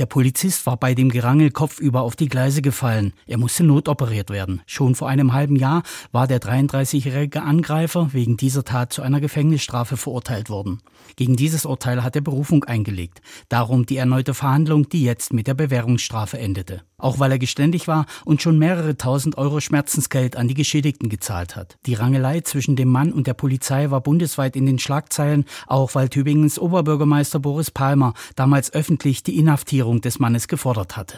Der Polizist war bei dem Gerangel kopfüber auf die Gleise gefallen. Er musste notoperiert werden. Schon vor einem halben Jahr war der 33-jährige Angreifer wegen dieser Tat zu einer Gefängnisstrafe verurteilt worden. Gegen dieses Urteil hat er Berufung eingelegt. Darum die erneute Verhandlung, die jetzt mit der Bewährungsstrafe endete. Auch weil er geständig war und schon mehrere tausend Euro Schmerzensgeld an die Geschädigten gezahlt hat. Die Rangelei zwischen dem Mann und der Polizei war bundesweit in den Schlagzeilen, auch weil Tübingens Oberbürgermeister Boris Palmer damals öffentlich die Inhaftierung des Mannes gefordert hatte.